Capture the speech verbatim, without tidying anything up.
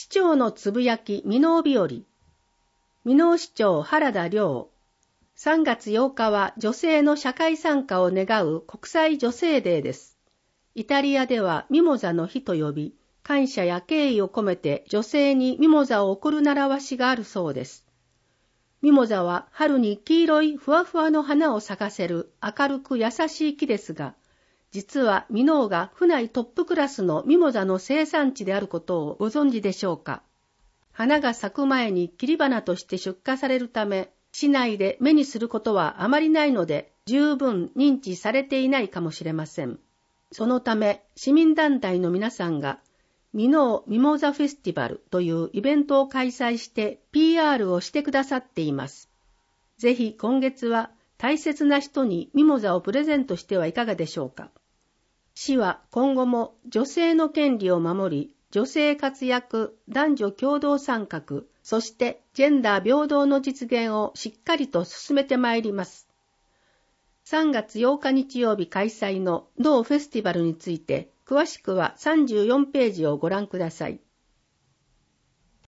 市長のつぶやき箕面日和。箕面市長原田良。さんがつようかは女性の社会参加を願う国際女性デーです。イタリアではミモザの日と呼び、感謝や敬意を込めて女性にミモザを贈る習わしがあるそうです。ミモザは春に黄色いふわふわの花を咲かせる明るく優しい木ですが、実は箕面が府内トップクラスのミモザの生産地であることをご存知でしょうか。花が咲く前に切り花として出荷されるため、市内で目にすることはあまりないので、十分認知されていないかもしれません。そのため、市民団体の皆さんが、箕面ミモザフェスティバルというイベントを開催して ピーアール をしてくださっています。ぜひ今月は大切な人にミモザをプレゼントしてはいかがでしょうか。市は今後も女性の権利を守り、女性活躍、男女共同参画、そしてジェンダー平等の実現をしっかりと進めてまいります。さんがつようか日曜日開催の同フェスティバルについて、詳しくはさんじゅうよんページをご覧ください。